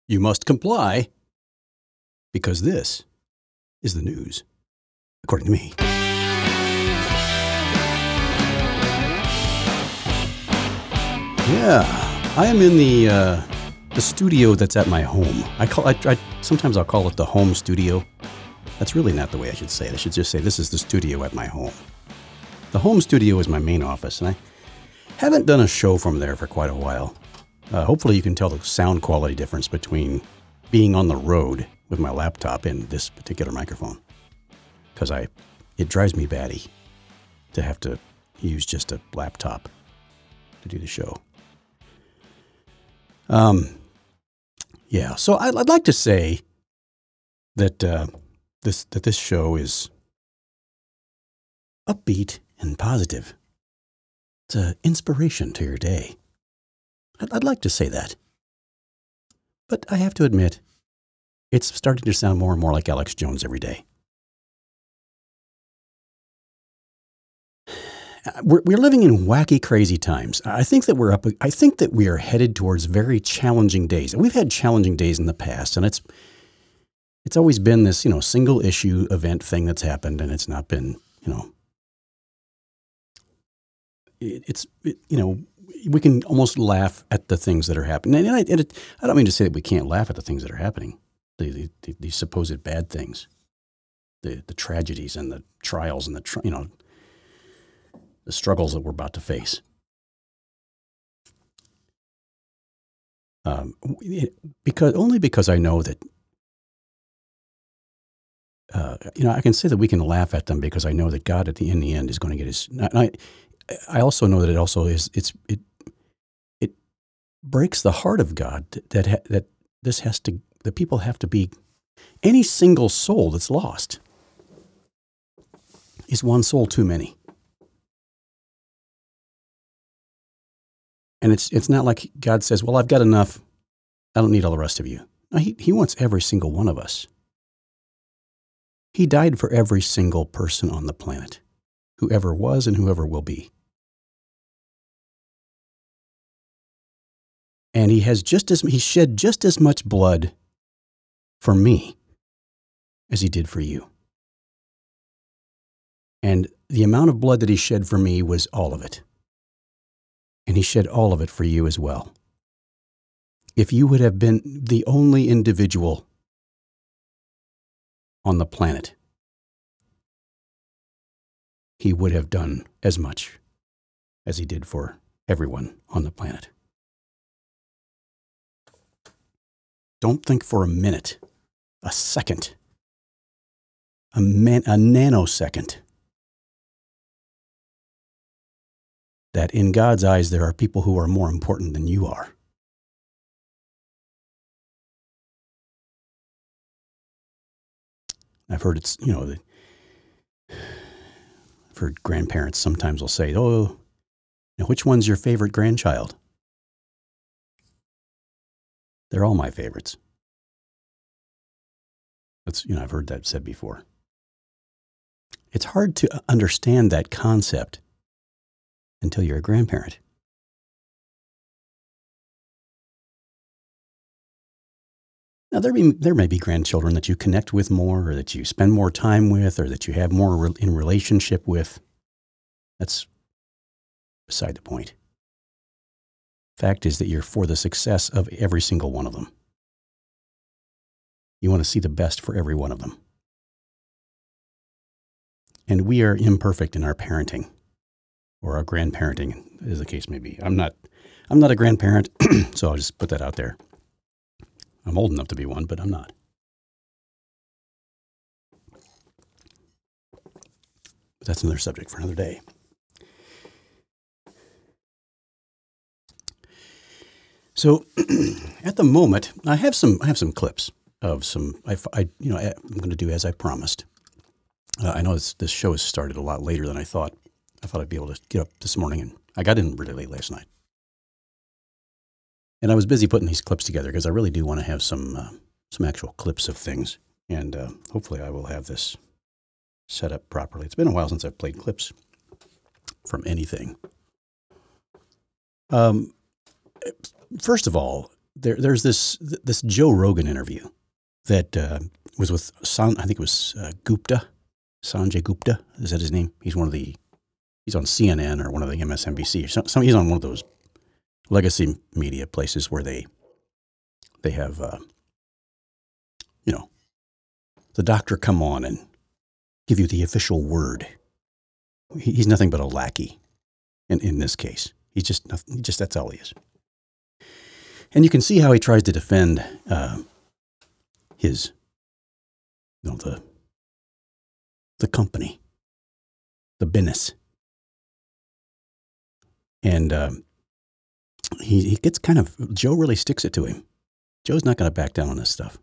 You must comply because this is the news, according to me. Yeah, I am in the studio that's at my home. Sometimes I'll call it the home studio. That's really not the way I should say it. I should just say this is the studio at my home. The home studio is my main office, and I haven't done a show from there for quite a while. Hopefully you can tell the sound quality difference between being on the road with my laptop and this particular microphone. Because it drives me batty to have to use just a laptop to do the show. Yeah, so I'd like to say that this show is upbeat and positive. It's an inspiration to your day. I'd like to say that. But I have to admit, it's starting to sound more and more like Alex Jones every day. We're living in wacky, crazy times. I think that we are headed towards very challenging days. And we've had challenging days in the past, and it's always been this, single issue event thing that's happened, and it's not been, we can almost laugh at the things that are happening. And I don't mean to say that we can't laugh at the things that are happening, the supposed bad things, the tragedies and the trials and the struggles that we're about to face. Because I know that, I can say that we can laugh at them because I know that God in the end is going to get his. I also know that it also is. It breaks the heart of God that the people have to be. Any single soul that's lost is one soul too many. And it's not like God says, well, I've got enough. I don't need all the rest of you. No, he wants every single one of us. He died for every single person on the planet, whoever was and whoever will be. And he shed just as much blood for me as he did for you. And the amount of blood that he shed for me was all of it. And he shed all of it for you as well. If you would have been the only individual on the planet, he would have done as much as he did for everyone on the planet. Don't think for a minute, a second, a nanosecond, that in God's eyes there are people who are more important than you are. I've heard I've heard grandparents sometimes will say, oh, which one's your favorite grandchild? They're all my favorites. I've heard that said before. It's hard to understand that concept until you're a grandparent. Now, there may be grandchildren that you connect with more, or that you spend more time with, or that you have more in relationship with. That's beside the point. Fact is that you're for the success of every single one of them. You want to see the best for every one of them. And we are imperfect in our parenting, or our grandparenting, as the case may be. I'm not a grandparent, so I'll just put that out there. I'm old enough to be one, but I'm not. But that's another subject for another day. So, at the moment, I have some clips of some. I'm going to do as I promised. I know this show has started a lot later than I thought. I thought I'd be able to get up this morning, and I got in really late last night. And I was busy putting these clips together because I really do want to have some actual clips of things. And hopefully I will have this set up properly. It's been a while since I've played clips from anything. First of all, there's this Joe Rogan interview that was with I think it was Gupta, Sanjay Gupta. Is that his name? He's on CNN or one of the MSNBC or some. He's on one of those legacy media places where they have the doctor come on and give you the official word. He's nothing but a lackey in this case. He's just nothing, that's all he is. And you can see how he tries to defend his, the company, the business. And he gets Joe really sticks it to him. Joe's not going to back down on this stuff.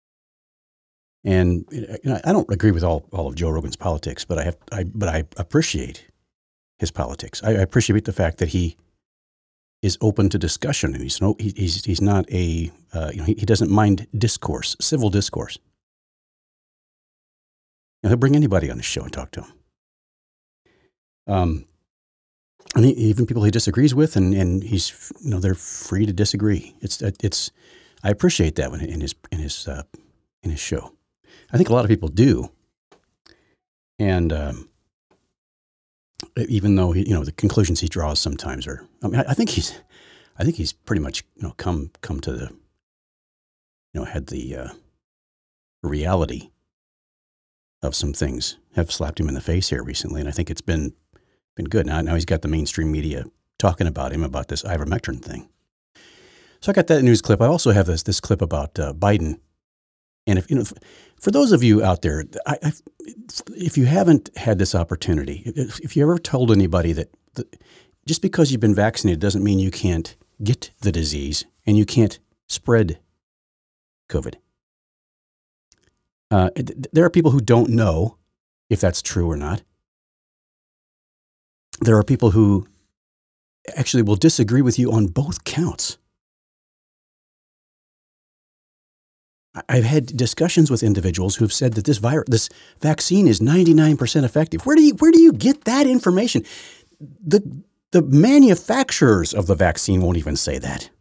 And I don't agree with all of Joe Rogan's politics, but I appreciate his politics. I appreciate the fact that he is open to discussion, and he's not he doesn't mind discourse, civil discourse. He'll bring anybody on the show and talk to him. And even people he disagrees with, and he's they're free to disagree. I appreciate that in his show. I think a lot of people do, and even though the conclusions he draws sometimes are, I think he's pretty much come to the had the reality of some things have slapped him in the face here recently, and I think it's been good. Now he's got the mainstream media talking about him about this ivermectin thing. So I got that news clip. I also have this clip about Biden. And for those of you out there, if you haven't had this opportunity, if you ever told anybody that just because you've been vaccinated doesn't mean you can't get the disease and you can't spread COVID. There are people who don't know if that's true or not. There are people who actually will disagree with you on both counts. I've had discussions with individuals who have said that this vaccine is 99% effective. Where do you get that information? The manufacturers of the vaccine won't even say that.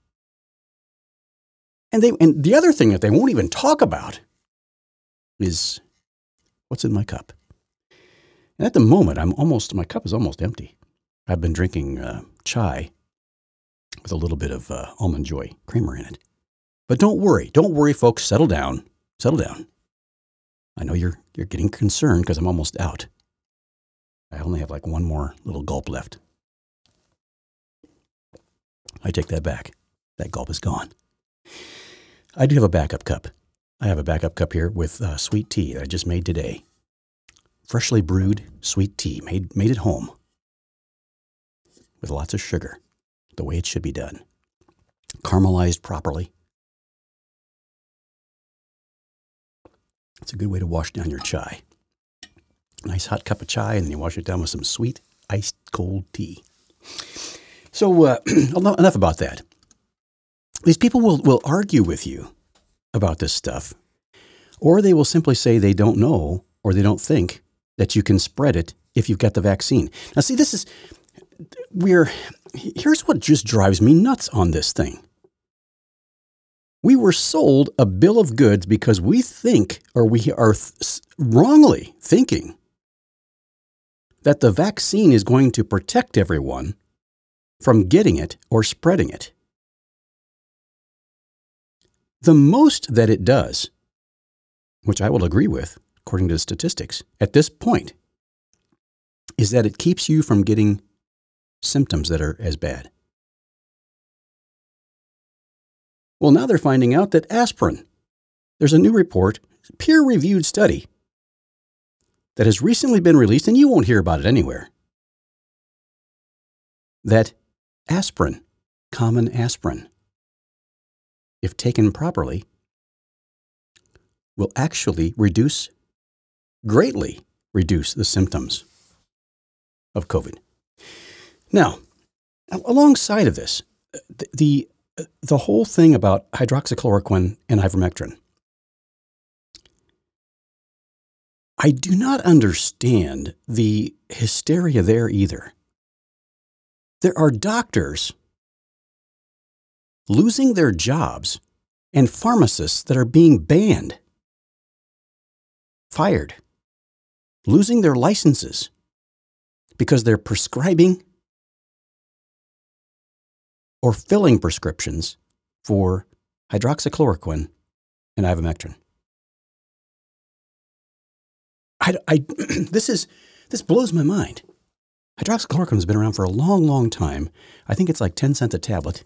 And the other thing that they won't even talk about is what's in my cup. And at the moment, my cup is almost empty. I've been drinking chai with a little bit of Almond Joy creamer in it. But don't worry, folks. Settle down. I know you're getting concerned because I'm almost out. I only have like one more little gulp left. I take that back. That gulp is gone. I do have a backup cup. I have a backup cup here with sweet tea that I just made today. Freshly brewed sweet tea, made at home, with lots of sugar, the way it should be done. Caramelized properly. It's a good way to wash down your chai. Nice hot cup of chai, and then you wash it down with some sweet, iced cold tea. So enough about that. These people will argue with you about this stuff, or they will simply say they don't know or they don't think that you can spread it if you've got the vaccine. Now, see, here's what just drives me nuts on this thing. We were sold a bill of goods because we think, or we are wrongly thinking, that the vaccine is going to protect everyone from getting it or spreading it. The most that it does, which I will agree with, according to the statistics, at this point, is that it keeps you from getting symptoms that are as bad. Well, now they're finding out that aspirin, there's a new report, peer-reviewed study, that has recently been released, and you won't hear about it anywhere, that aspirin, common aspirin, if taken properly, will actually greatly reduce the symptoms of COVID. Now, alongside of this, the whole thing about hydroxychloroquine and ivermectin, I do not understand the hysteria there either. There are doctors losing their jobs and pharmacists that are being banned, fired, losing their licenses because they're prescribing or filling prescriptions for hydroxychloroquine and ivermectin. This blows my mind. Hydroxychloroquine has been around for a long, long time. I think it's like 10 cents a tablet.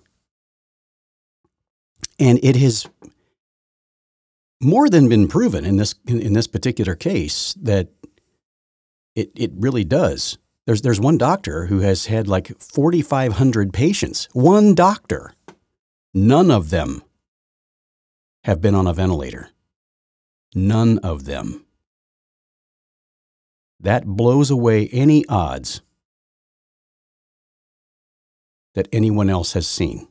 And it has more than been proven in this particular case that it really does. There's one doctor who has had like 4,500 patients. One doctor. None of them have been on a ventilator. None of them. That blows away any odds that anyone else has seen.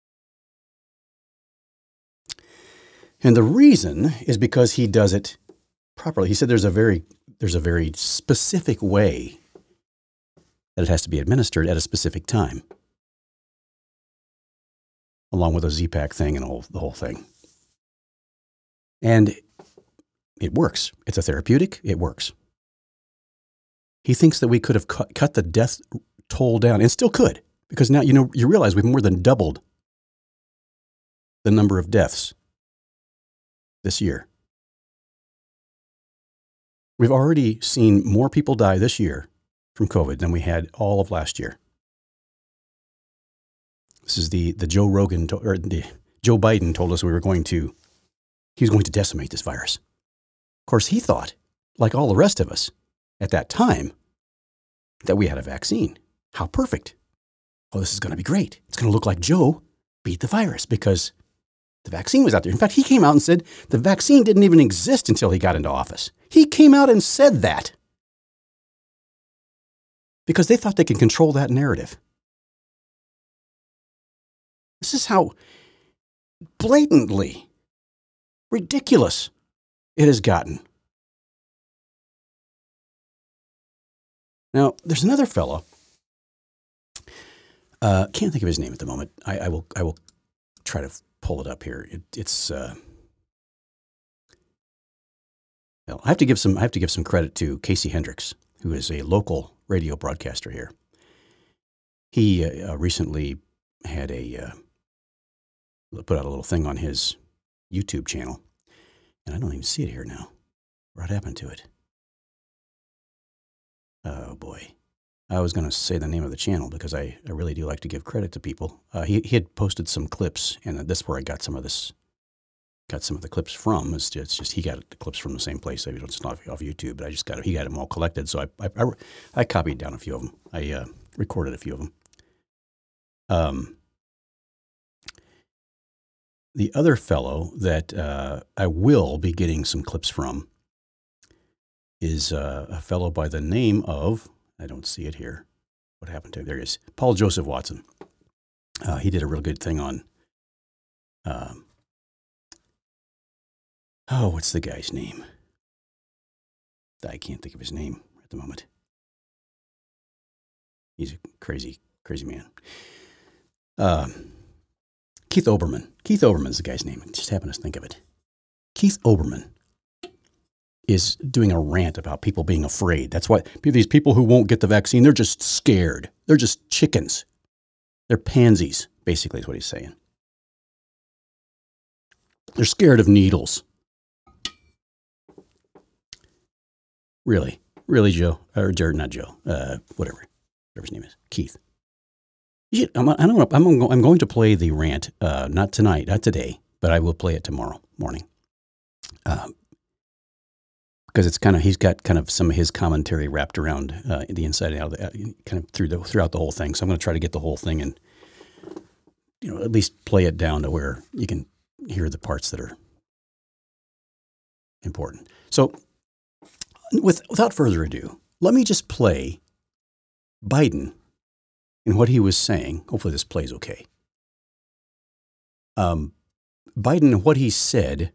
And the reason is because he does it properly. He said there's a very specific way that it has to be administered at a specific time, along with a Z-Pak thing and the whole thing. And it works. It's a therapeutic. It works. He thinks that we could have cut the death toll down, and still could, because now you realize we've more than doubled the number of deaths this year. We've already seen more people die this year from COVID than we had all of last year. This is the Joe Biden told us he was going to decimate this virus. Of course, he thought, like all the rest of us at that time, that we had a vaccine. How perfect. Oh, this is going to be great. It's going to look like Joe beat the virus because the vaccine was out there. In fact, he came out and said the vaccine didn't even exist until he got into office. He came out and said that because they thought they could control that narrative. This is how blatantly ridiculous it has gotten. Now, there's another fellow. Can't think of his name at the moment. I will try to pull it up here. I have to give some credit to Casey Hendricks, who is a local radio broadcaster here. He recently had put out a little thing on his YouTube channel, and I don't even see it here now. What happened to it? Oh boy. I was going to say the name of the channel because I really do like to give credit to people. He had posted some clips, and that's where I got some of the clips from. It's just he got the clips from the same place. It's not off YouTube, but he got them all collected. So I copied down a few of them. I recorded a few of them. The other fellow that I will be getting some clips from is a fellow by the name of, I don't see it here. What happened to it? There he is. Paul Joseph Watson. He did a real good thing on, what's the guy's name? I can't think of his name at the moment. He's a crazy, crazy man. Keith Olbermann. Keith Olbermann's the guy's name. I just happened to think of it. Keith Olbermann is doing a rant about people being afraid. That's why these people who won't get the vaccine, they're just scared. They're just chickens. They're pansies, basically is what he's saying. They're scared of needles. Really, Joe, or not Joe, whatever his name is, Keith. I'm going to play the rant, not tonight, not today, but I will play it tomorrow morning. Because he's got kind of some of his commentary wrapped around the inside and out of kind of throughout the whole thing. So I'm going to try to get the whole thing and, at least play it down to where you can hear the parts that are important. So without further ado, let me just play Biden and what he was saying. Hopefully this plays okay. Biden and what he said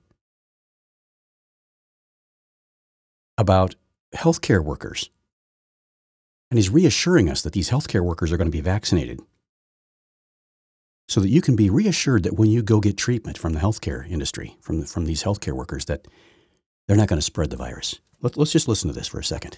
about healthcare workers. And he's reassuring us that these healthcare workers are going to be vaccinated. so that you can be reassured that when you go get treatment from the healthcare industry, from these healthcare workers, that they're not going to spread the virus. Let's just listen to this for a second.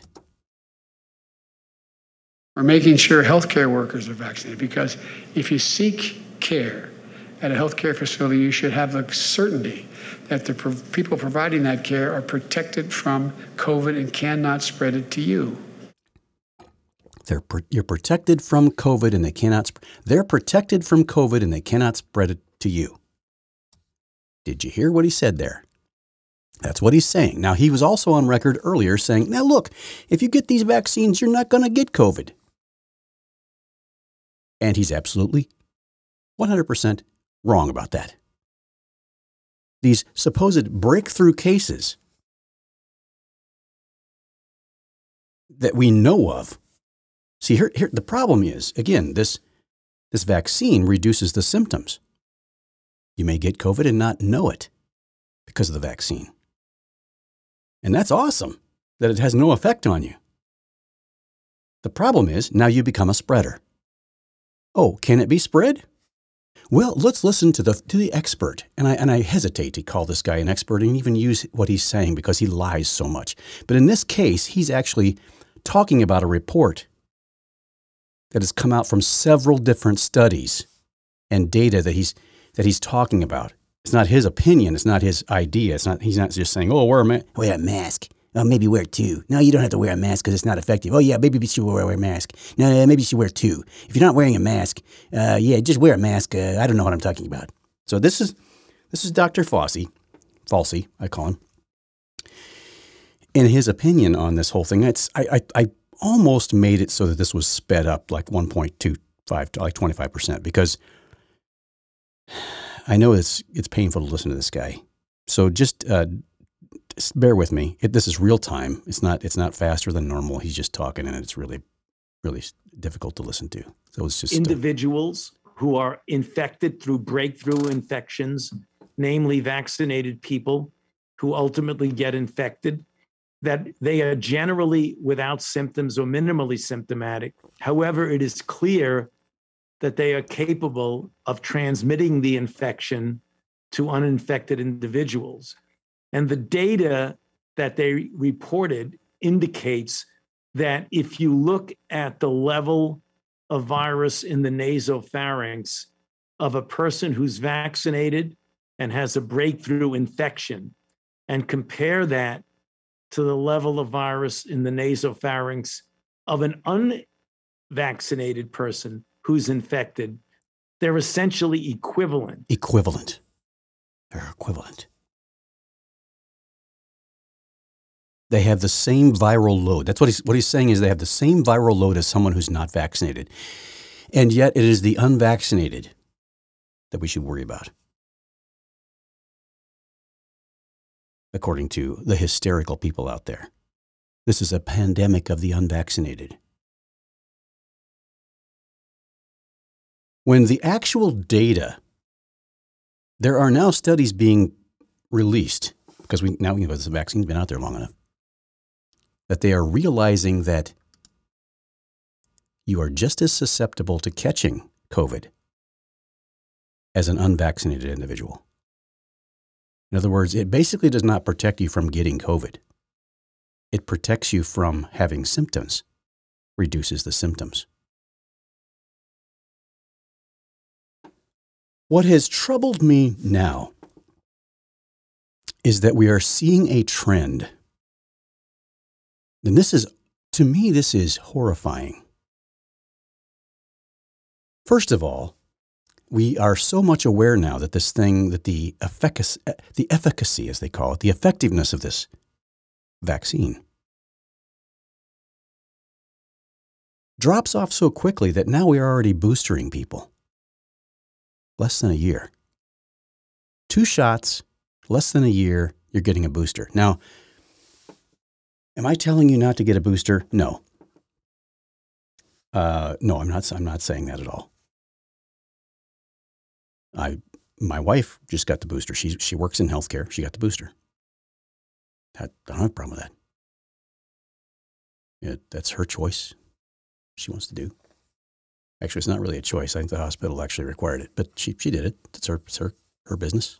We're making sure healthcare workers are vaccinated, because if you seek care at a healthcare facility, you should have the certainty that the people providing that care are protected from COVID and cannot spread it to you. You're protected from COVID and they cannot. They're protected from COVID and they cannot spread it to you. Did you hear what he said there? That's what he's saying. Now, he was also on record earlier saying, now look, if you get these vaccines, you're not going to get COVID. And he's absolutely 100% wrong about that. These supposed breakthrough cases that we know of. See, here the problem is, again, this vaccine reduces the symptoms. You may get COVID and not know it because of the vaccine. And that's awesome that it has no effect on you. The problem is now you become a spreader. Oh, can it be spread? Well, let's listen to the expert. And I hesitate to call this guy an expert and even use what he's saying because he lies so much. But in this case, he's actually talking about a report that has come out from several different studies and data that he's talking about. It's not his opinion. It's not his idea. He's not just saying, oh, wear a mask. Oh, maybe wear two. No, you don't have to wear a mask because it's not effective. Oh, yeah, maybe you should wear a mask. No, maybe you should wear two. If you're not wearing a mask, just wear a mask. I don't know what I'm talking about. So this is Dr. Falsey, I call him. In his opinion on this whole thing, I almost made it so that this was sped up like 1.25 to like 25% because I know it's painful to listen to this guy. So just bear with me. This is real time. It's not faster than normal. He's just talking, and it's really, really difficult to listen to. So it's just individuals who are infected through breakthrough infections, namely vaccinated people who ultimately get infected, that they are generally without symptoms or minimally symptomatic. However, it is clear that they are capable of transmitting the infection to uninfected individuals. And the data that they reported indicates that if you look at the level of virus in the nasopharynx of a person who's vaccinated and has a breakthrough infection and compare that to the level of virus in the nasopharynx of an unvaccinated person who's infected, they're essentially equivalent. They're equivalent. They have the same viral load. That's what he's saying is they have the same viral load as someone who's not vaccinated. And yet it is the unvaccinated that we should worry about, according to the hysterical people out there. This is a pandemic of the unvaccinated. When the actual data, there are now studies being released, because the vaccine's been out there long enough, that they are realizing that you are just as susceptible to catching COVID as an unvaccinated individual. In other words, it basically does not protect you from getting COVID. It protects you from having symptoms, reduces the symptoms. What has troubled me now is that we are seeing a trend. And to me, this is horrifying. First of all, we are so much aware now that the efficacy, as they call it, the effectiveness of this vaccine drops off so quickly that now we are already boostering people. Less than a year. 2 shots, less than a year, you're getting a booster. Now, am I telling you not to get a booster? No. No, I'm not saying that at all. My wife just got the booster. She works in healthcare. She got the booster. I don't have a problem with that. Yeah, that's her choice. She wants to do. Actually, it's not really a choice. I think the hospital actually required it, but she did it. It's her business.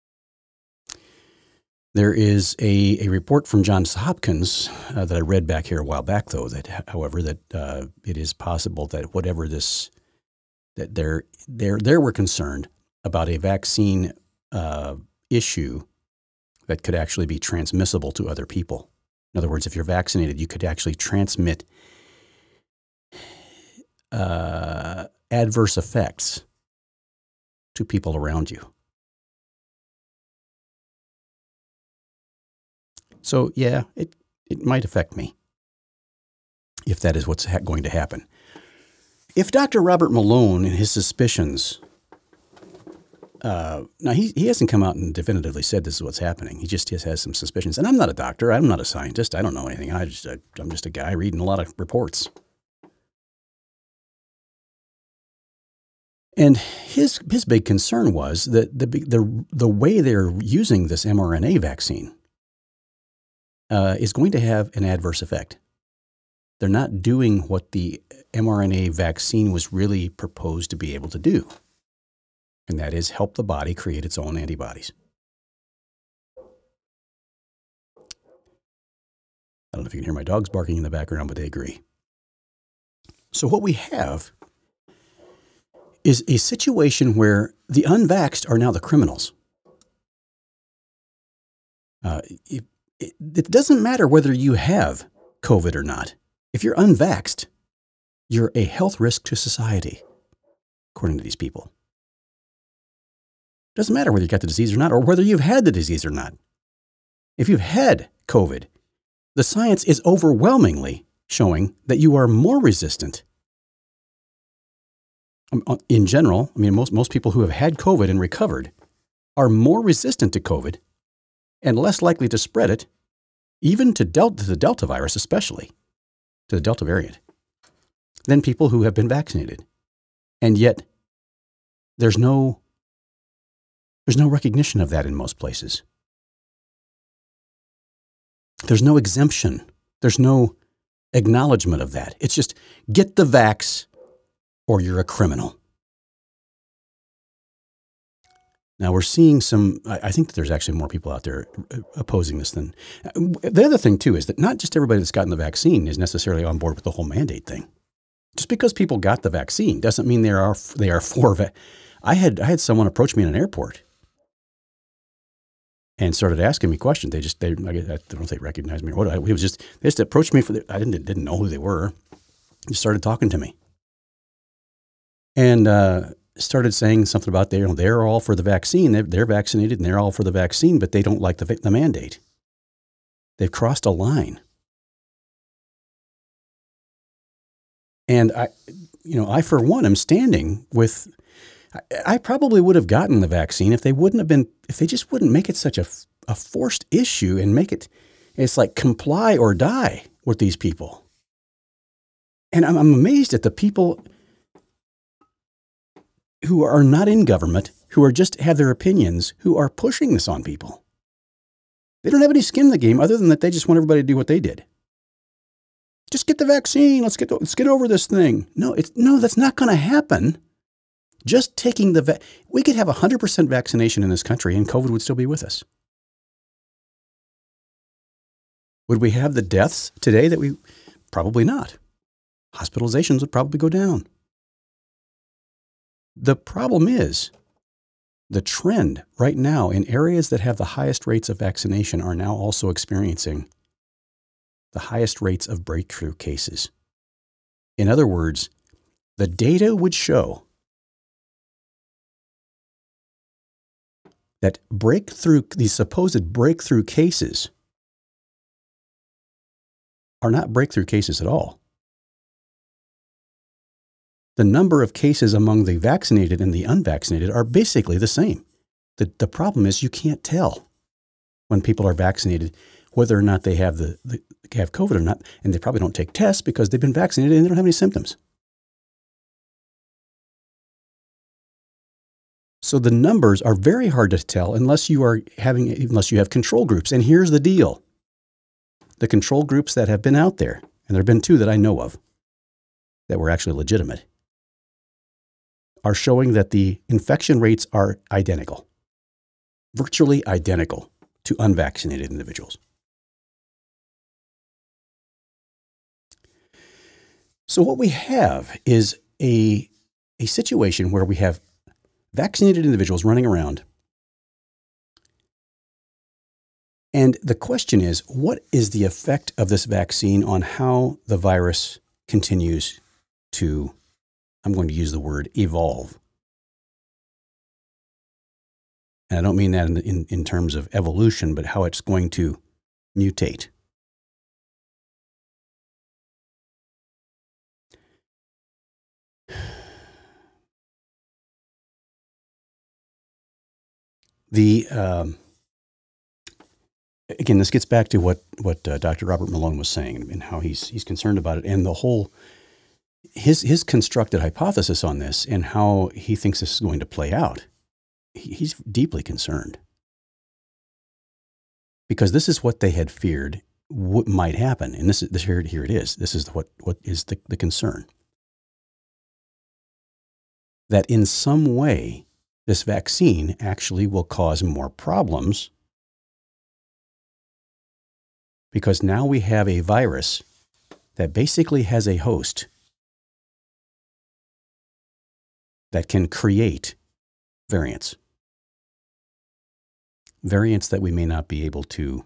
There is a report from Johns Hopkins that I read back here a while back, though, that, however, that it is possible that whatever this, that they were concerned about a vaccine issue that could actually be transmissible to other people. In other words, if you're vaccinated, you could actually transmit adverse effects to people around you. So, yeah, it might affect me if that is what's going to happen. If Dr. Robert Malone and his suspicions, now he hasn't come out and definitively said this is what's happening. He just has some suspicions. And I'm not a doctor. I'm not a scientist. I don't know anything. I'm just a guy reading a lot of reports. And his big concern was that the way they're using this mRNA vaccine is going to have an adverse effect. They're not doing what the mRNA vaccine was really proposed to be able to do, and that is help the body create its own antibodies. I don't know if you can hear my dogs barking in the background, but they agree. So what we have is a situation where the unvaxxed are now the criminals. It doesn't matter whether you have COVID or not. If you're unvaxxed, you're a health risk to society, according to these people. It doesn't matter whether you got the disease or not, or whether you've had the disease or not. If you've had COVID, the science is overwhelmingly showing that you are more resistant. In general, I mean, most people who have had COVID and recovered are more resistant to COVID and less likely to spread it, even to the Delta virus, especially to the Delta variant, than people who have been vaccinated. And yet, there's no recognition of that in most places. There's no exemption. There's no acknowledgement of that. It's just get the vax or you're a criminal. Now we're seeing I think that there's actually more people out there opposing this than. The other thing too is that not just everybody that's gotten the vaccine is necessarily on board with the whole mandate thing. Just because people got the vaccine doesn't mean they are for. I had someone approach me in an airport and started asking me questions. I don't know if they recognized me or what. They just approached me I didn't know who they were. Just started talking to me. And started saying something about they're all for the vaccine. They're vaccinated and they're all for the vaccine, but they don't like the mandate. They've crossed a line. And I for one am standing with. I probably would have gotten the vaccine if they just wouldn't make it such a forced issue and make it. It's like comply or die with these people. And I'm amazed at the people who are not in government, who are just have their opinions, who are pushing this on people. They don't have any skin in the game other than that they just want everybody to do what they did. Just get the vaccine. Let's get over this thing. No, that's not going to happen. Just taking we could have 100% vaccination in this country and COVID would still be with us. Would we have the deaths today that probably not. Hospitalizations would probably go down. The problem is the trend right now in areas that have the highest rates of vaccination are now also experiencing the highest rates of breakthrough cases. In other words, the data would show that these supposed breakthrough cases are not breakthrough cases at all. The number of cases among the vaccinated and the unvaccinated are basically the same. The problem is you can't tell when people are vaccinated whether or not they have have COVID or not, and they probably don't take tests because they've been vaccinated and they don't have any symptoms. So the numbers are very hard to tell unless you have control groups. And here's the deal. The control groups that have been out there, and there have been 2 that I know of that were actually legitimate, are showing that the infection rates are identical, virtually identical to unvaccinated individuals. So what we have is a situation where we have vaccinated individuals running around. And the question is, what is the effect of this vaccine on how the virus continues to, I'm going to use the word, evolve? And I don't mean that in terms of evolution, but how it's going to mutate. Again, this gets back to what Dr. Robert Malone was saying and how he's concerned about it, and the whole his constructed hypothesis on this and how he thinks this is going to play out. He's deeply concerned because this is what they had feared what might happen, and this here it is. This is what is the concern, that in some way this vaccine actually will cause more problems. Because now we have a virus that basically has a host that can create variants. Variants that we may not be able to.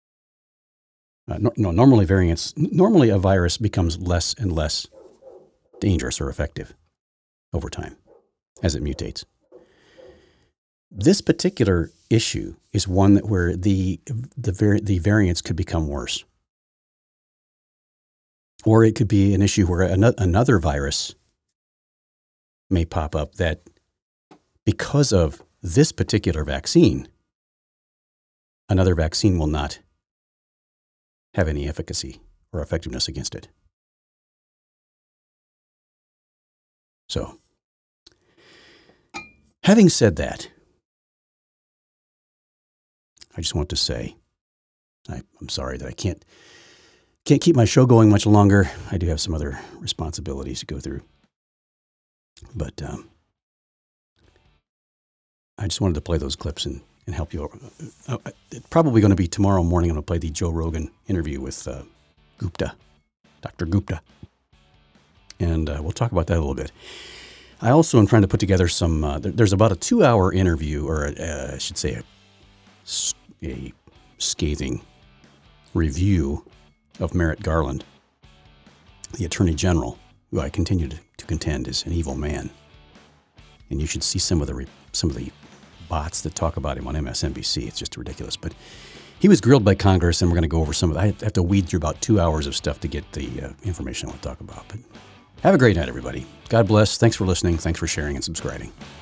Normally a virus becomes less and less dangerous or effective over time as it mutates. This particular issue is one that where the variants could become worse. Or it could be an issue where another virus may pop up that, because of this particular vaccine, another vaccine will not have any efficacy or effectiveness against it. So, having said that, I just want to say, I'm sorry that I can't keep my show going much longer. I do have some other responsibilities to go through. But I just wanted to play those clips and help you. It's probably going to be tomorrow morning. I'm going to play the Joe Rogan interview with Gupta, Dr. Gupta. And we'll talk about that a little bit. I also am trying to put together some, there's about a 2-hour interview, or I should say a scathing review of Merrick Garland, the Attorney General, who I continue to contend is an evil man. And you should see some of the bots that talk about him on MSNBC. It's just ridiculous. But he was grilled by Congress, and we're going to go over some of it. I have to weed through about 2 hours of stuff to get the information I want to talk about. But have a great night, everybody. God bless. Thanks for listening. Thanks for sharing and subscribing.